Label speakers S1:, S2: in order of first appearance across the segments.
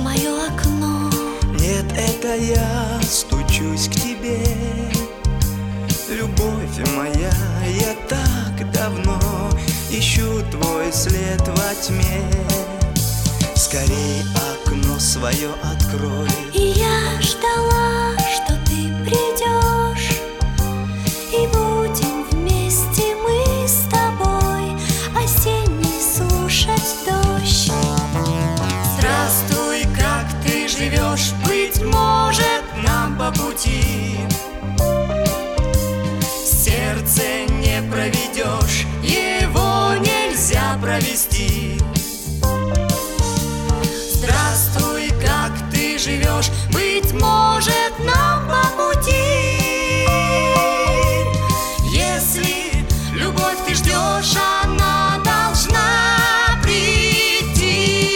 S1: твое окно.
S2: Нет, это я стучусь к тебе. Любовь моя, я так давно ищу твой след во тьме. Скорей окно свое открой.
S1: И я ждала, что ты придешь, и будем вместе мы с тобой осенний слушать дождь.
S2: Здравствуй, как ты живешь? Быть может, нам по пути. Сердце не проведешь, его нельзя провести. Здравствуй, как ты живешь? Быть может, нам по пути. Если любовь ты ждешь, она должна прийти.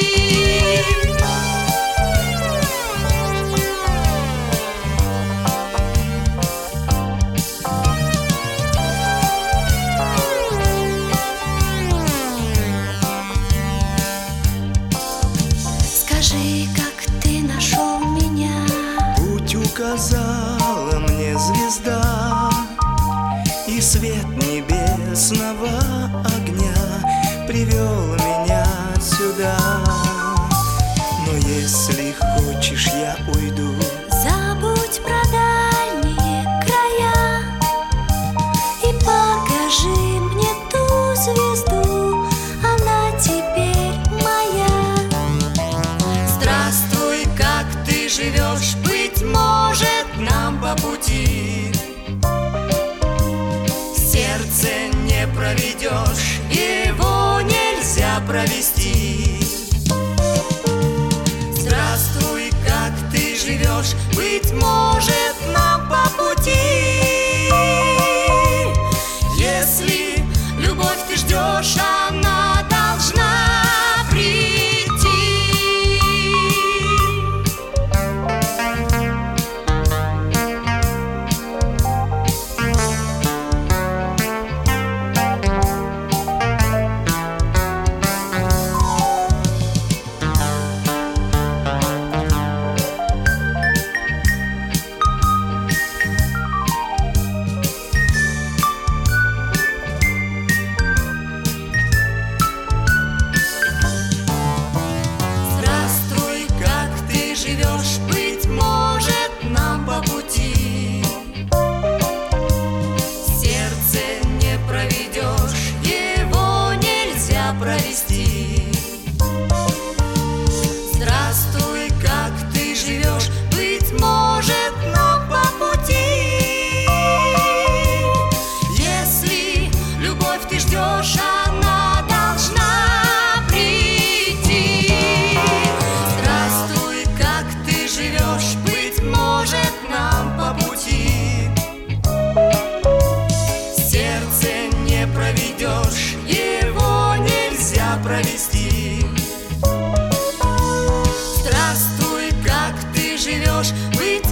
S1: Скажи, как ты нашел меня?
S2: Путь указала мне звезда, и свет небесного огня привел меня сюда. Но если хочешь, я уйду.
S1: Забудь про дальние края и покажи мне ту звезду, она теперь моя.
S2: Здравствуй, как ты живешь? Быть может, нам по пути. Сердце не проведешь, его нельзя провести. Здравствуй, как ты живешь? Быть может, нам по пути. Если любовь ты ждешь, она должна прийти. Здравствуй, как ты живешь? Быть может, нам по пути. Сердце не проведешь, его нельзя провести. Здравствуй, как ты живешь? Быть может, нам по пути. Если любовь ты ждешь, она должна прийти. Здравствуй, как ты живешь? Быть может, нам по пути. Сердце не проведешь, его нельзя провести. Здравствуй, как ты живешь? Быть